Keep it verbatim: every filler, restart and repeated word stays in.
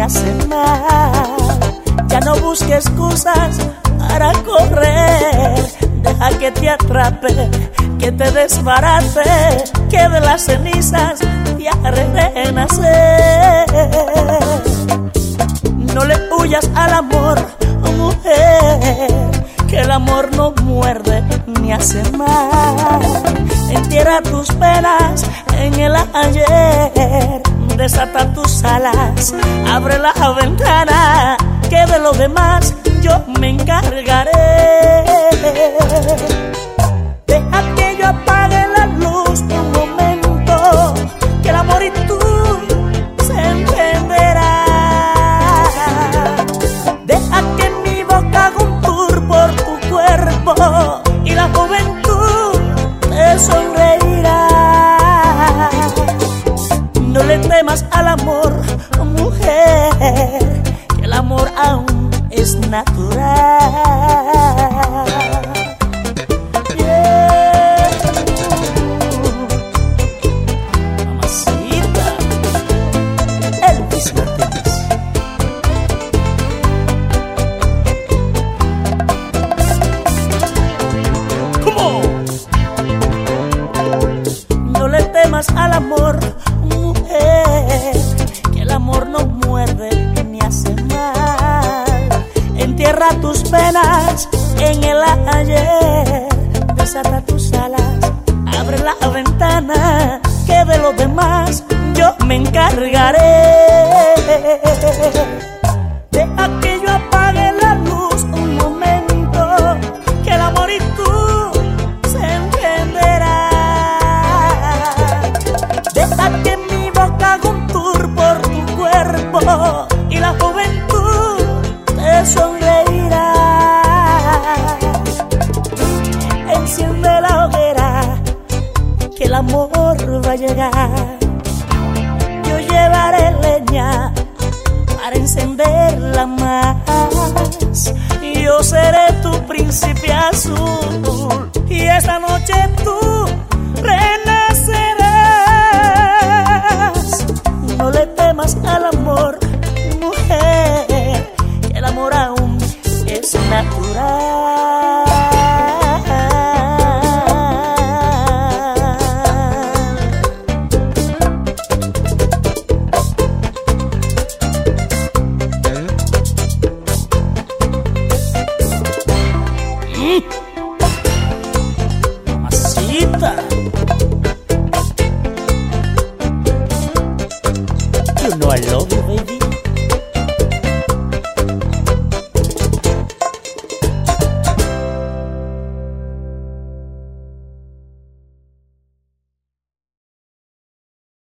me hace mal. Ya no busques excusas para correr. Deja que te atrape, que te desbarate, que de las cenizas te haré renacer. No le huyas al amor, mujer, que el amor no muerde ni hace mal. Entierra tus penas en el ayer, desata tus alas, abre la ventana, que de lo demás yo me encargaré. Deja que yo apague la luz un momento, que el amor y tú se entenderán. Deja que mi boca haga un tour por tu cuerpo y la juventud te sonreirá. No le temas al amor, mujer, que el amor aún es natural. Yeah. Mamacita, Elvis Martínez. Come on. No le temas al amor, mujer, que el amor no muerde ni hace mal. Entierra tus penas en el ayer, desata tus alas, abre la ventana, que de lo demás yo me encargaré. Deja que yo apague la luz un momento, que el amor y tú se entenderán. Deja que mi boca haga un tour por tu cuerpo y la juventud te sonreirá. Enciende la hoguera, que el amor va a llegar. Yo llevaré leña para encenderla más. Yo seré tu príncipe azul y esta noche tú renacerás. No le temas al amor, mujer, que el amor aún es natural. Mm. Mamacita, you know I love you, baby.